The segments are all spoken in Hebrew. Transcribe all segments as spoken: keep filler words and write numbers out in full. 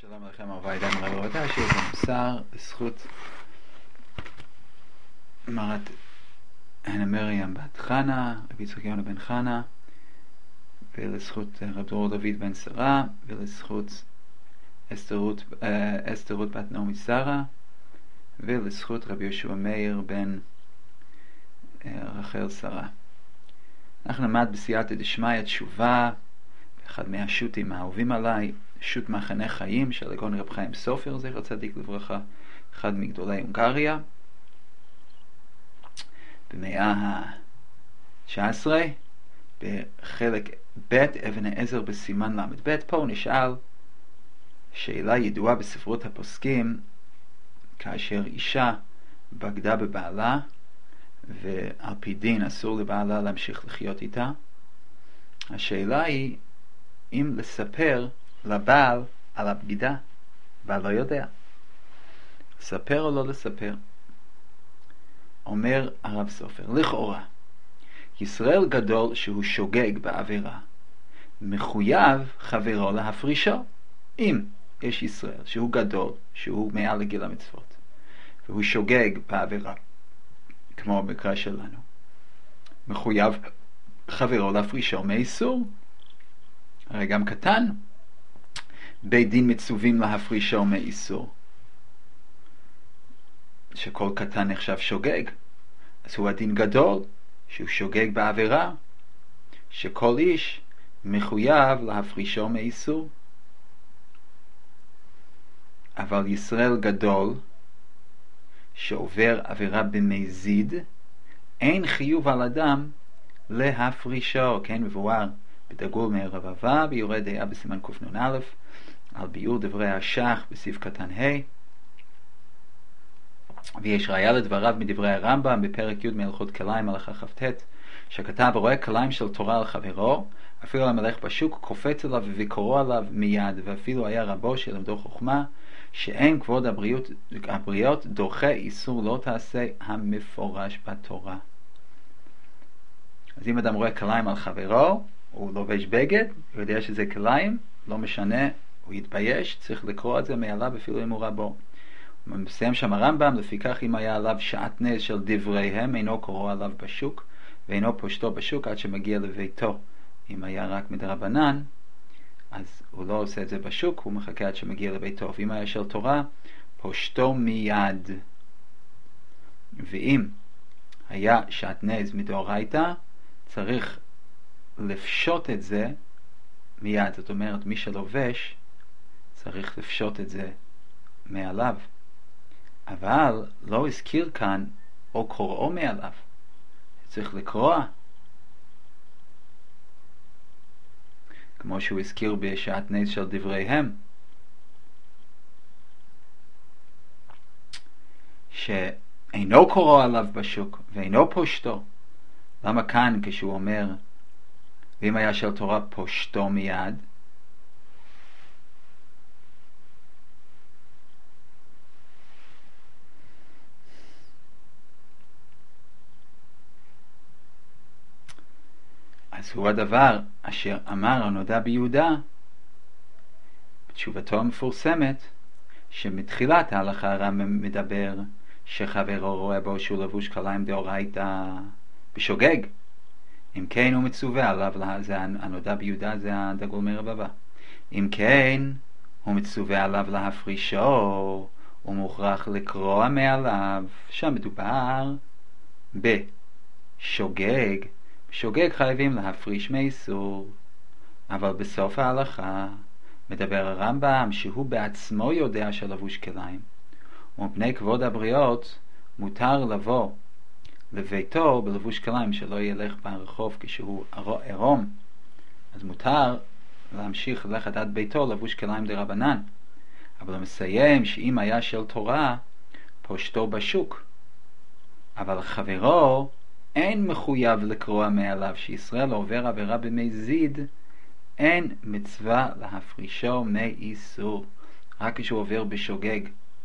שלום לכם, הרב עידן רב רבותיי, שיהיה במוסר בזכות מרת הנה מרים בת חנה, רבי יצחק יונה בן חנה, ולזכות רב דרור דוד בן שרה, ולזכות אסתר רות, אסתר רות בת נעמי שרה, ולזכות רבי יהושע מאיר בן רחל שרה. אנחנו למד בסייעתא דשמיא תשובה, אחד מהשו"תים האהובים עליי, שו"ת מחנה חיים של הגאון רב חיים סופר, זכר צדיק לברכה, אחד מגדולי הונגריה, במאה ה-תשע עשרה, בחלק ב' אבן העזר בסימן למד ב'. פה הוא נשאל שאלה ידועה בספרות הפוסקים, כאשר אישה בגדה בבעלה ועל פי דין אסור לבעלה להמשיך לחיות איתה, השאלה היא אם לספר לבעל על הבגידה, בעל לא יודע, לספר או לא לספר. אומר הרב סופר, לכאורה ישראל גדול שהוא שוגג בעבירה, מחויב חברו להפרישו. אם יש ישראל שהוא גדול, שהוא מעל לגיל המצוות, והוא שוגג בעבירה, כמו במקרה שלנו, מחויב חברו להפרישו מאיסור. הרי גם קטן בית דין מצווים להפרישו מאיסור, שכל קטן נחשב שוגג, אז הוא הדין גדול שהוא שוגג בעבירה, שכל איש מחויב להפרישו מאיסור. אבל ישראל גדול שעובר עבירה במזיד, אין חיוב על אדם להפרישו. כן, מבואר בדגול מרבבה ביורה דעה בסימן קנ"א על ביאור דברי השח בסעיף קטן ה', ויש ראיה לדבריו מדברי הרמב"ם בפרק י' מהלכות כליים הלכה כ"ט, שכתב רואה כליים של תורה על חברו, אפילו המלך בשוק קופץ אליו וקורא עליו מיד, ואפילו היה רבו שלמדו חוכמה, שאין כבוד הבריות, הבריות דוחה איסור לא תעשה המפורש בתורה. אז אם אדם רואה כליים על חברו, הוא לובש בגד, הוא יודע שזה כליים, לא משנה, הוא יתבייש, צריך לקרוא את זה מעליו אפילו אם הוא רבו. הוא מסיים שם הרמב"ם, לפיכך אם היה עליו שעטנז של דבריהם, אינו קורא עליו בשוק, ואינו פושטו בשוק עד שמגיע לביתו. אם היה רק מדרבנן, אז הוא לא עושה את זה בשוק, הוא מחכה עד שמגיע לביתו. ואם היה של תורה, פושטו מיד. ואם היה שעטנז מדאורייתא, צריך לפשוט את זה מיד. זאת אומרת, מי שלובש צריך לפשוט את זה מעליו. אבל לא הזכיר כאן או קוראו מעליו, צריך לקרוע, כמו שהוא הזכיר בשעטנז של דבריהם, שאינו קורא עליו בשוק ואינו פושטו. למה כאן כשהוא אומר ואם היה של תורה פושטו מיד? אז הוא הדבר אשר אמר הנודע ביהודה בתשובתו המפורסמת, שמתחילת ההלכה הרמב"ם מדבר שחברו רואה בו שהוא לבוש כליים דאורייתא בשוגג, אם כן הוא מצווה עליו, זה הנודע ביהודה, זה הדגול מרבבה, אם כן הוא מצווה עליו להפרישו, הוא מוכרח לקרוע מעליו. שם מדובר בשוגג, שוגג חייבים להפריש מאיסור. אבל בסוף ההלכה מדבר הרמב"ם שהוא בעצמו יודע שלבוש כליים, ומפני כבוד הבריות מותר לבוא לביתו בלבוש כליים, שלא ילך ברחוב כשהוא עירום, אז מותר להמשיך ללכת עד ביתו לבוש כליים דרבנן. אבל הוא מסיים שאם היה של תורה פושטו בשוק, אבל חברו אין מחויב לקרוע מעליו. שישראל עובר עבירה במזיד, אין מצווה להפרישו מאיסור, רק כשהוא עובר בשוגג.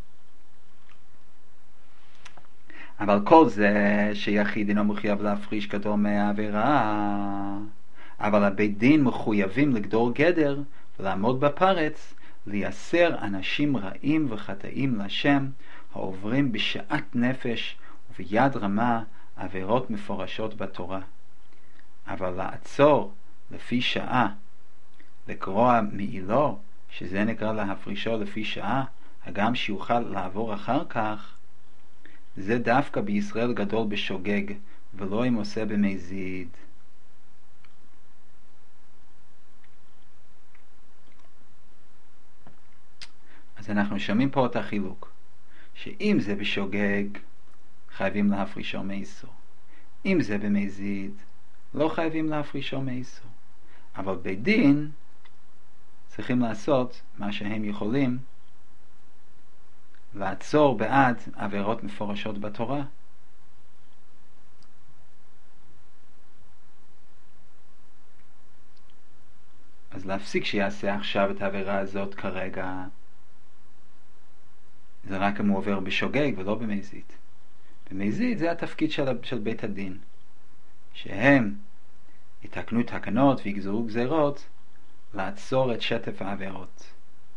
אבל כל זה שיחיד אינו מחויב להפריש גדול מהעבירה, אבל הבית דין מחויבים לגדור גדר ולעמוד בפרץ לייסר אנשים רעים וחטאים לשם, העוברים בשאט נפש וביד רמה עבירות מפורשות בתורה. אבל לעצור לפי שעה, לקרוע מעילו, שזה נקרא להפרישו לפי שעה, הגם שיוכל לעבור אחר כך, זה דווקא בישראל גדול בשוגג, ולא אם עושה במזיד. אז אנחנו שומעים פה את החילוק, שאם זה בשוגג, חייבים להפרישו מאיסור. אם זה במזיד, לא חייבים להפרישו מאיסור. אבל בדין צריכים לעשות מה שהם יכולים, לעצור בעד עבירות מפורשות בתורה. אז להפסיק שיעשה עכשיו את העבירה הזאת כרגע, זה רק אם הוא עובר בשוגג ולא במזיד. במזיד זה התפקיד של, של בית הדין, שהם יתקנו תקנות ויגזרו גזירות לעצור את שטף העבירות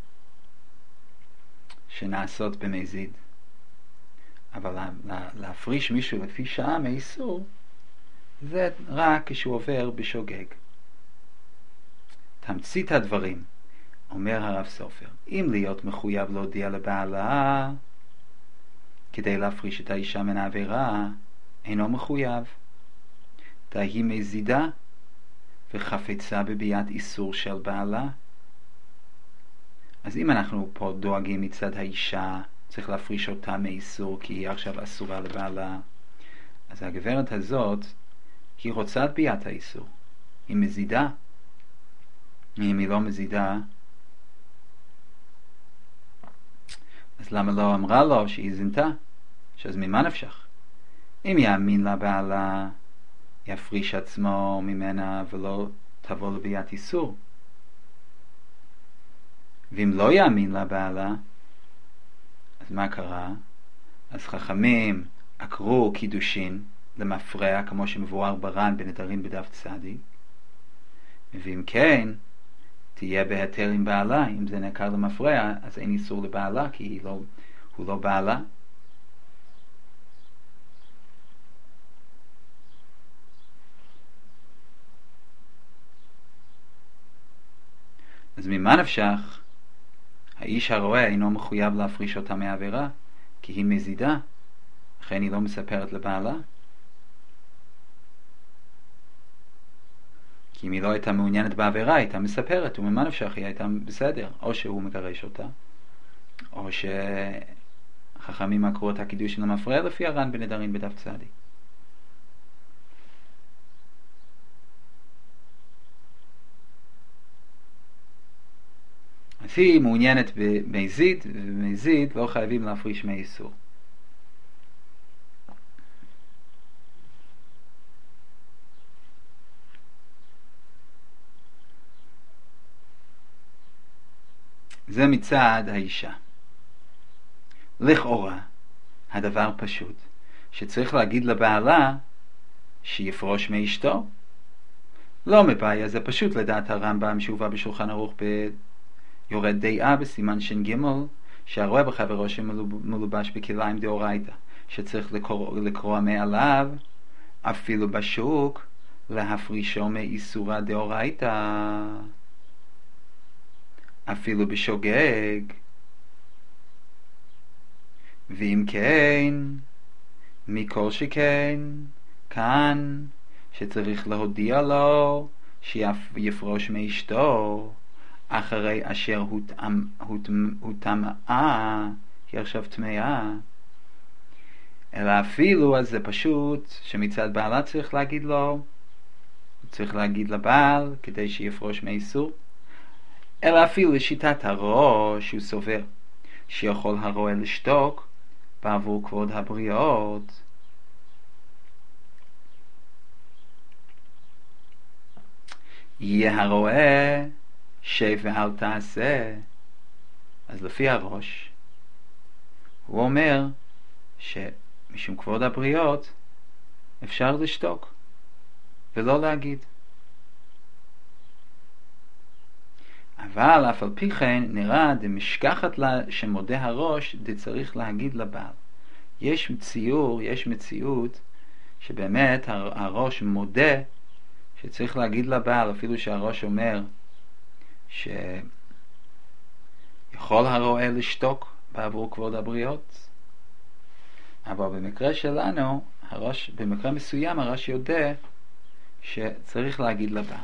שנעשות במזיד. אבל לה, לה, להפריש מישהו לפי שעה מאיסור, זה רק כשהוא עובר בשוגג. תמצית הדברים, אומר הרב סופר, אם להיות מחויב להודיע לבעלה כדי להפריש את האישה מן העבירה, אינו מחויב. תהי מזידה וחפצה בביאת איסור של בעלה. אז אם אנחנו פה דואגים מצד האישה, צריך להפריש אותה מאיסור כי היא עכשיו אסורה לבעלה, אז הגברת הזאת היא רוצה את ביאת האיסור, היא מזידה. אם היא לא מזידה, אז למה לא אמרה לו שהיא זינתה? שאז ממה נפשך? אם יאמין לבעלה, יפריש עצמו ממנה ולא תבוא לביאת איסור. ואם לא יאמין לבעלה, אז מה קרה? אז חכמים עקרו קידושין למפרע, כמו שמבואר בר"ן בנדרים בדף צדיק. ואם כן, תהיה בהיתר עם בעלה. אם זה נעקר למפרע, אז אין איסור לבעלה, כי לא, הוא לא בעלה. אז ממה נפשך? האיש הרואה אינו מחויב להפריש אותה מהעבירה, כי היא מזידה, לכן היא לא מספרת לבעלה. כי אם היא לא הייתה מעוניינת בעבירה, היא הייתה מספרת, וממה נפשך היא הייתה בסדר, או שהוא מגרש אותה, או שחכמים עקרו את הקידוש למפרע לפי הר"ן בנדרים בדף צדיק. אז היא מעוניינת במזיד, ובמזיד לא חייבים להפריש מאיסור. זה מצד האישה. לכאורה, הדבר פשוט, שצריך להגיד לבעלה שיפרוש מאשתו. לא מבעיה, זה פשוט לדעת הרמב"ם שהובא בשולחן ערוך ביורד דעה בסימן שין גימל, שהרואה בחברו שמלובש בכליים דאורייתא, שצריך לקרוא, לקרוא מעליו, אפילו בשוק, להפרישו מאיסורא דאורייתא. אפילו בשוגג. ואם כן, מכל שכן, כאן, שצריך להודיע לו שיפרוש מאשתו, אחרי אשר הוא טמאה, היא עכשיו טמאה. אלא אפילו, אז זה פשוט, שמצד בעלה צריך להגיד לו, צריך להגיד לבעל, כדי שיפרוש מאיסור. אלא אפילו לשיטת הראש הוא סובר שיכול הרועה לשתוק בעבור כבוד הבריות. יהיה הרועה שב ואל תעשה. אז לפי הראש הוא אומר שמשום כבוד הבריות אפשר לשתוק ולא להגיד. אבל אף על פי כן נראה דמשכחת לה שמודה הראש דצריך להגיד לבעל. יש ציור, יש מציאות שבאמת הראש מודה שצריך להגיד לבעל, אפילו שהראש אומר שיכול הרועה לשתוק בעבור כבוד הבריות, אבל במקרה שלנו, הראש, במקרה מסוים הראש יודע שצריך להגיד לבעל.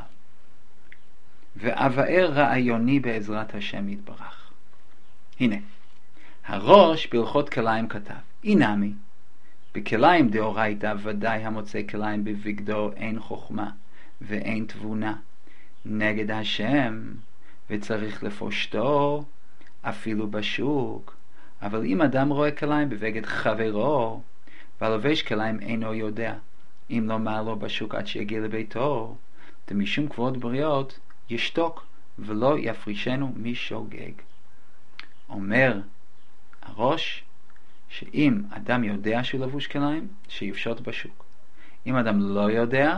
ואבאר רעיוני בעזרת השם יתברך. הנה, הראש בהלכות כליים כתב, אינמי, בכליים דאורייתא ודאי המוצא כליים בבגדו אין חוכמה ואין תבונה נגד השם, וצריך לפושטו אפילו בשוק. אבל אם אדם רואה כליים בבגד חברו, והלובש כליים אינו יודע, אם לא מר לו בשוק עד שיגיע לביתו, דמשום כבוד בריות ישתוק ולא יפרישנו משוגג. אומר הראש שאם אדם יודע שהוא לבוש כליים, שיפשוט בשוק. אם אדם לא יודע,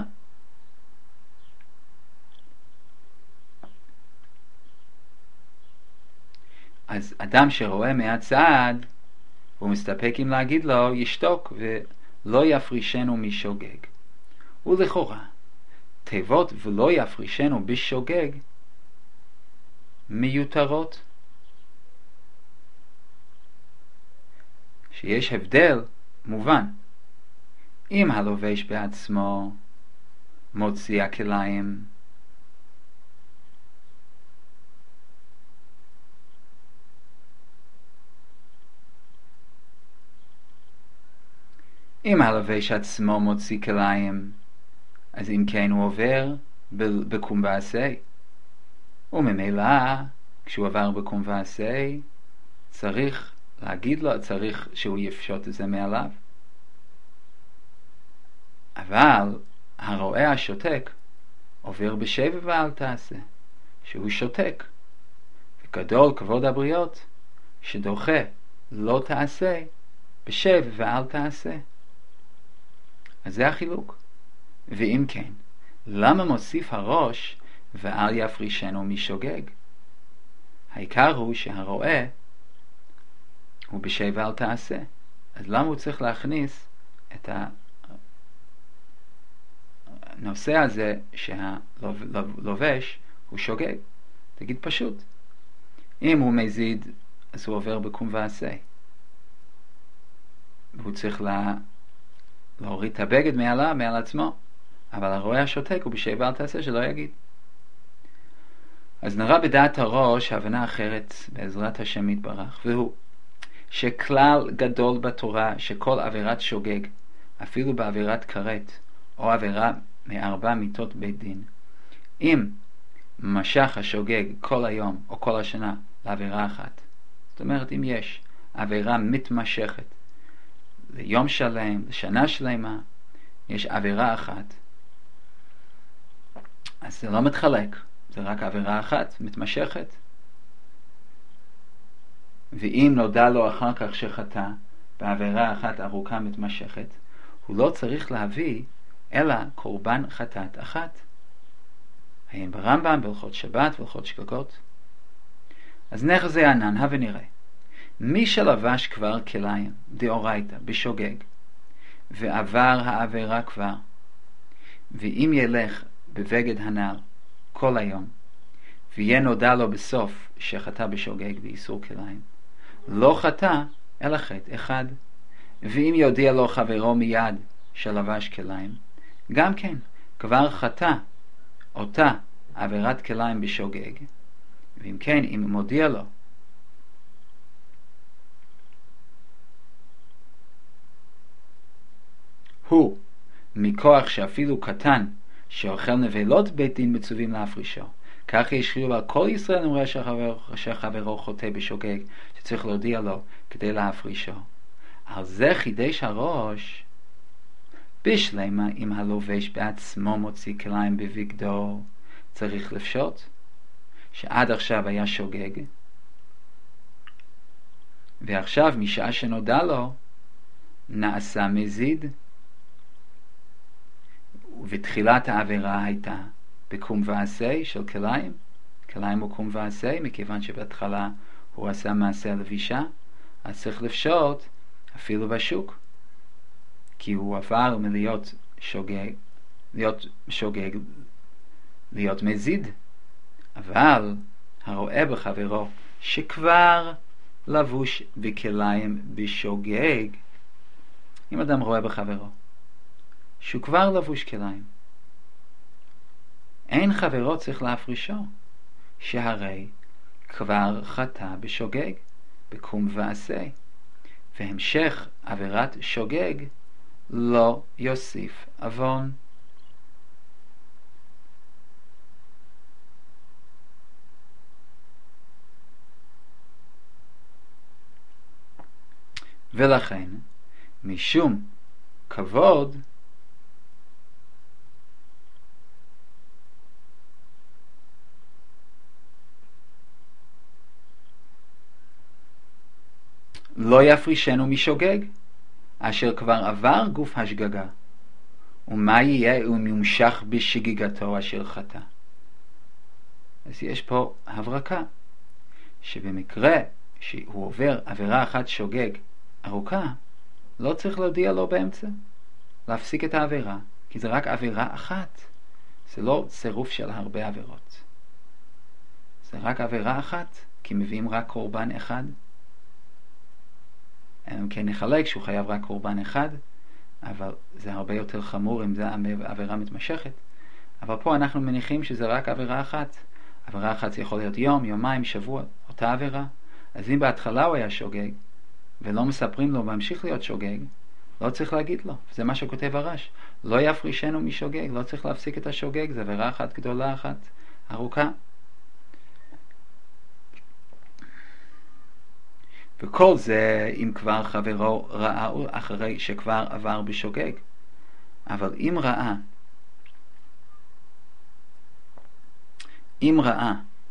אז אדם שרואה מהצד והוא מסתפק אם להגיד לו, ישתוק ולא יפרישנו משוגג. ולכאורה תיבות ולא יפרישנו בשוגג מיותרות, שיש הבדל מובן. אם הלובש בעצמו מוציא הכליים, אם הלובש עצמו מוציא כליים, אז אם כן הוא עובר בקום ועשה, וממילא כשהוא עבר בקום ועשה צריך להגיד לו, צריך שהוא יפשוט את זה מעליו. אבל הרואה השותק עובר בשבע ואל תעשה, שהוא שותק, וגדול כבוד הבריות שדוחה לא תעשה בשבע ואל תעשה. אז זה החילוק. ואם כן, למה מוסיף הראש ואל יפרישנו משוגג? העיקר הוא שהרואה הוא בשבע אל תעשה. אז למה הוא צריך להכניס את הנושא הזה שהלובש הוא שוגג? תגיד פשוט. אם הוא מזיד, אז הוא עובר בקום ועשה. והוא צריך לה... להוריד את הבגד מעלה, מעל עצמו. אבל הרואה השותק הוא בשבע אל תעשה, שלא יגיד. אז נראה בדעת הראש הבנה אחרת בעזרת השם יתברך, והוא שכלל גדול בתורה שכל עבירת שוגג, אפילו בעבירת כרת, או עבירה מארבע מיתות בית דין, אם משך השוגג כל היום או כל השנה לעבירה אחת, זאת אומרת אם יש עבירה מתמשכת ליום שלם, לשנה שלמה, יש עבירה אחת, אז זה לא מתחלק, זה רק עבירה אחת מתמשכת. ואם נודע לו אחר כך שחטא בעבירה אחת ארוכה מתמשכת, הוא לא צריך להביא אלא קורבן חטאת אחת. האם ברמב"ם, בהלכות שבת והלכות שגגות. אז נחזה ענן, הווה נראה. מי שלבש כבר כליים דאורייתא בשוגג ועבר העבירה כבר, ואם ילך בבגד הנ"ל כל היום ויהיה נודע לו בסוף שחטא בשוגג באיסור כליים, לא חטא אלא חטא אחד. ואם יודיע לו חברו מיד שלבש כליים, גם כן כבר חטא אותה עבירת כליים בשוגג. ואם כן, אם מודיע לו הוא מכוח שאפילו קטן שאוכל נבלות בית דין מצווים להפרישו, כך ישחיו על כל ישראל אמרה שחברו חוטא בשוגג, שצריך להודיע לו כדי להפרישו. על זה חידש הראש בשלמה אם הלובש בעצמו מוציא כליים בבגדו, צריך לפשוט, שעד עכשיו היה שוגג, ועכשיו משעה שנודע לו נעשה מזיד, ובתחילת העבירה הייתה בקום ועשה של כליים, כליים הוא קום ועשה, מכיוון שבהתחלה הוא עשה מעשה הלבישה, אז צריך לפשוט אפילו בשוק, כי הוא עבר מלהיות שוגג, להיות שוגג, להיות מזיד. אבל הרואה בחברו שכבר לבוש בכליים בשוגג, אם אדם רואה בחברו שהוא כבר לבוש כליים, אין חברו צריך להפרישו, שהרי כבר חטא בשוגג, בקום ועשה, והמשך עבירת שוגג לא יוסיף עוון. ולכן, משום כבוד, לא יפרישנו משוגג, אשר כבר עבר גוף השגגה, ומה יהיה אם ימשך בשגיגתו אשר חטא. אז יש פה הברקה, שבמקרה שהוא עובר עבירה אחת שוגג ארוכה, לא צריך להודיע לו באמצע, להפסיק את העבירה, כי זה רק עבירה אחת, זה לא צירוף של הרבה עבירות, זה רק עבירה אחת, כי מביאים רק קורבן אחד. אם כן נחלק שהוא חייב רק קורבן אחד, אבל זה הרבה יותר חמור אם זה עבירה מתמשכת. אבל פה אנחנו מניחים שזה רק עבירה אחת. עבירה אחת זה יכול להיות יום, יומיים, שבוע, אותה עבירה. אז אם בהתחלה הוא היה שוגג, ולא מספרים לו ממשיך להיות שוגג, לא צריך להגיד לו. זה מה שכותב הרש. לא יפרישנו משוגג, לא צריך להפסיק את השוגג, זה עבירה אחת גדולה אחת, ארוכה. וכל זה אם כבר חברו ראה אחרי שכבר עבר בשוגג. אבל אם ראה, אם ראה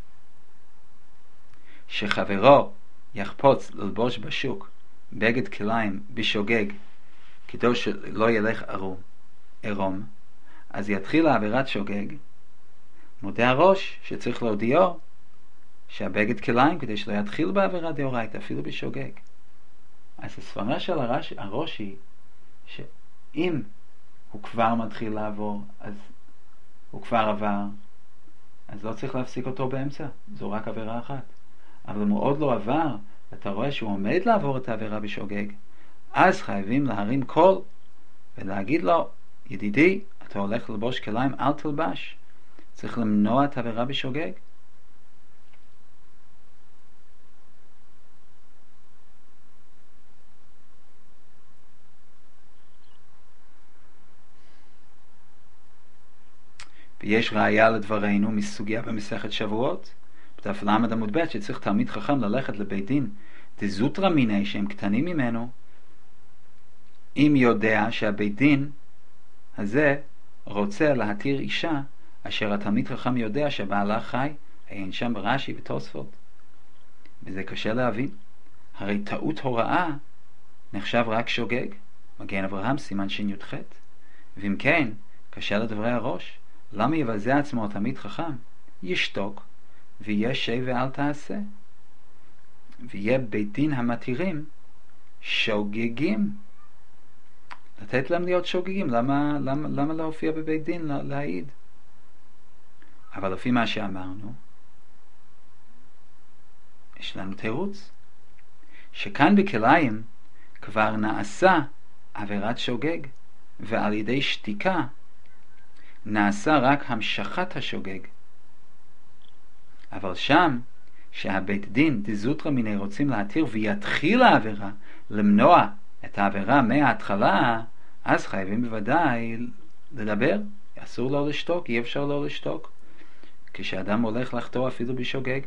שחברו יחפוץ ללבוש בשוק בגד כליים בשוגג כדי שלא ילך ערום, ערום, אז יתחיל העבירת שוגג, מודה הראש שצריך להודיעו שהבגד כליים כדי שלא יתחיל בעבירה דאורייתא אפילו בשוגג. אז הסברה של הראש, הראש היא שאם הוא כבר מתחיל לעבור, אז הוא כבר עבר, אז לא צריך להפסיק אותו באמצע, זו רק עבירה אחת. אבל אם הוא עוד לא עבר, אתה רואה שהוא עומד לעבור את העבירה בשוגג, אז חייבים להרים קול ולהגיד לו, ידידי, אתה הולך ללבוש כליים, אל תלבש, צריך למנוע את העבירה בשוגג. ויש ראיה לדברנו מסוגיה במסכת שבועות, בדף למד עמוד ב', שצריך תלמיד חכם ללכת לבית דין דזוטרא מיני שהם קטנים ממנו, אם יודע שהבית דין הזה רוצה להתיר אישה אשר התלמיד חכם יודע שבעלה חי, אין שם ברש"י ותוספות. וזה קשה להבין, הרי טעות הוראה נחשב רק שוגג, מגן אברהם סימן שי"ח. ואם כן, קשה לדברי הראש, למה יבזה עצמו התלמיד חכם? ישתוק ויש שי ואל תעשה, ויהיה בית דין המתירים שוגגים, לתת להם להיות שוגגים. למה, למה, למה להופיע בבית דין לה, להעיד? אבל לפי מה שאמרנו, יש לנו תירוץ שכאן בכליים כבר נעשה עבירת שוגג, ועל ידי שתיקה נעשה רק המשכת השוגג. אבל שם, שהבית דין דזוטרא מיני רוצים להתיר ויתחיל העבירה, למנוע את העבירה מההתחלה, אז חייבים בוודאי לדבר. אסור לו לשתוק, אי אפשר לא לשתוק כשאדם הולך לחטוא אפילו בשוגג.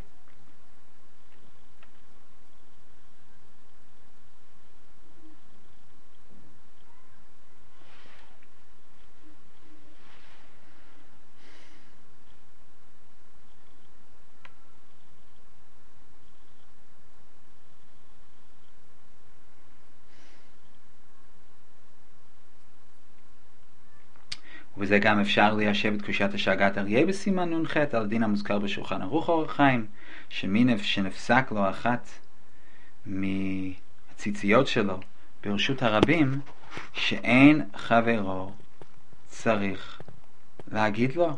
ובזה גם אפשר ליישב את קושת השגת אריה בסימן נ"ח על הדין המוזכר בשולחן ערוך אור החיים, שמי שנפסק לו אחת מהציציות שלו ברשות הרבים, שאין חברו צריך להגיד לו.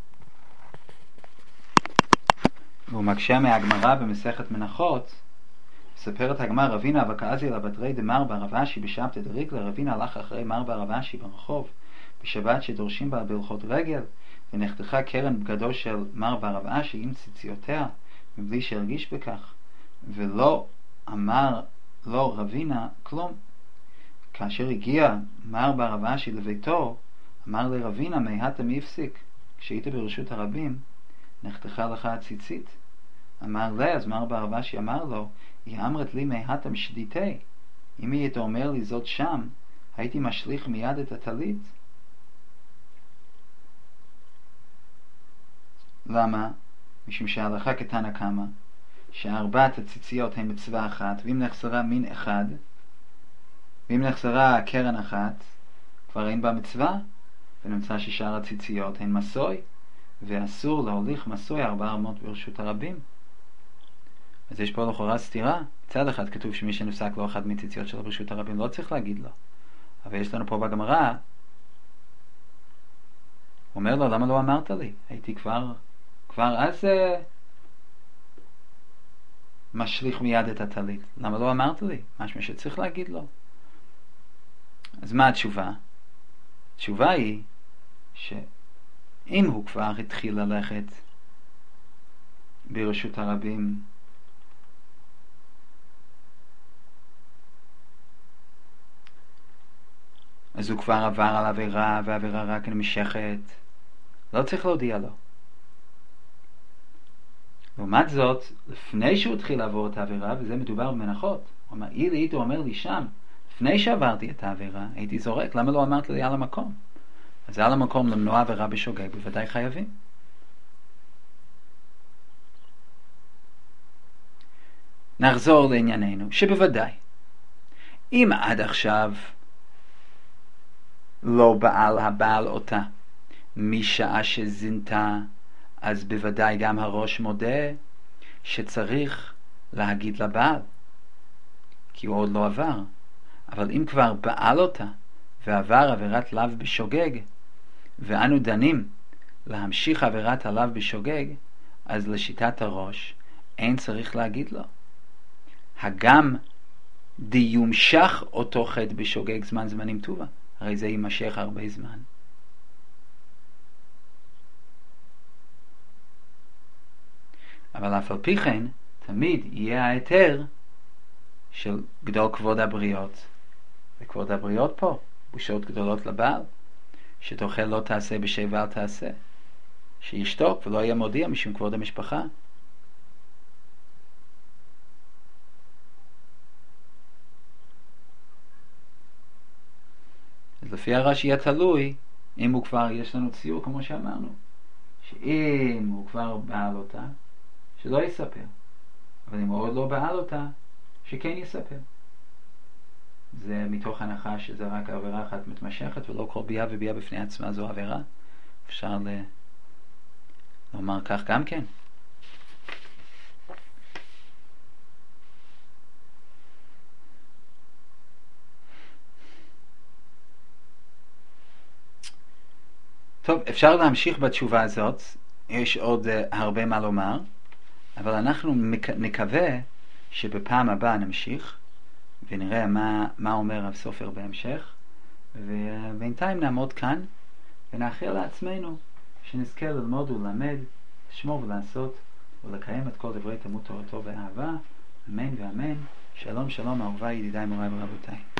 והוא מקשה מהגמרא במסכת מנחות, מספרת הגמרא, רבינה וכעזי לבתרי דמר ברב אשי בשבתא דריגלא. רבינה הלך אחרי מר ברב אשי ברחוב בשבת שדורשים בה בהלכות רגל, ונחתכה קרן בגדו של מר ברב אשי עם ציציותיה מבלי שהרגיש בכך, ולא אמר לו רבינה כלום. כאשר הגיע מר ברב אשי לביתו, אמר לרבינה, מהת מי הפסיק? כשהיית ברשות הרבים נחתכה לך הציצית. אמר לה, אז מר ברב אשי אמר לו, היא אמרת לי מהתם שדיתי, אם היית אומר לי זאת שם, הייתי משליך מיד את הטלית. למה? משום שההלכה כתנא קמא, שארבעת הציציות הן מצווה אחת, ואם נחסרה מין אחד, ואם נחסרה קרן אחת, כבר אין בה מצווה, ונמצא ששאר הציציות הן מסוי, ואסור להוליך מסוי ארבע אמות ברשות הרבים. אז יש פה לכאורה סתירה. מצד אחד כתוב שמי שנפסק לו אחת מציציות של ברשות הרבים לא צריך להגיד לו, אבל יש לנו פה בגמרא, הוא אומר לו, למה לא אמרת לי? הייתי כבר כבר אז uh, משליך מיד את הטלית. למה לא אמרת לי? משהו שצריך להגיד לו. אז מה התשובה? התשובה היא שאם הוא כבר התחיל ללכת ברשות הרבים, אז הוא כבר עבר על עבירה, והעבירה רק נמשכת. לא צריך להודיע לו. לעומת זאת, לפני שהוא התחיל לעבור את העבירה, וזה מדובר במנחות, הוא אומר, אילי היית אומר לי שם, לפני שעברתי את העבירה, הייתי זורק, למה לא אמרת לי על המקום? אז על המקום למנוע עבירה בשוגג, בוודאי חייבים. נחזור לענייננו, שבוודאי, אם עד עכשיו לא בעל הבעל אותה, משעה שזינתה, אז בוודאי גם הראש מודה שצריך להגיד לבעל, כי הוא עוד לא עבר. אבל אם כבר בעל אותה ועבר עבירת לאו בשוגג, ואנו דנים להמשיך עבירת הלאו בשוגג, אז לשיטת הראש אין צריך להגיד לו. הגם דיומשך אותו חטא בשוגג זמן זמנים טובה, הרי זה יימשך הרבה זמן. אבל אף על פי כן, תמיד יהיה ההיתר של גדול כבוד הבריות. וכבוד הבריות פה, בושות גדולות לבעל, שתאכל לא תעשה בשב ואל תעשה. שישתוק ולא יהיה מודיע משום כבוד המשפחה. אז לפי הרש יהיה תלוי, אם הוא כבר, יש לנו ציור כמו שאמרנו, שאם הוא כבר בעל אותה, שלא יספר. אבל אם הוא עוד לא בעל אותה, שכן יספר. זה מתוך הנחה שזה רק עבירה אחת מתמשכת, ולא כל ביאה וביאה בפני עצמה זו עבירה. אפשר ל... לומר כך גם כן. טוב, אפשר להמשיך בתשובה הזאת. יש עוד uh, הרבה מה לומר. אבל אנחנו נקווה שבפעם הבאה נמשיך ונראה מה, מה אומר רב סופר בהמשך, ובינתיים נעמוד כאן ונאחל לעצמנו שנזכה ללמוד ולמד, לשמור ולעשות ולקיים את כל דברי תלמוד תורתו באהבה. אמן ואמן. שלום שלום אהוביי, ידידיי, מוריי ורבותיי.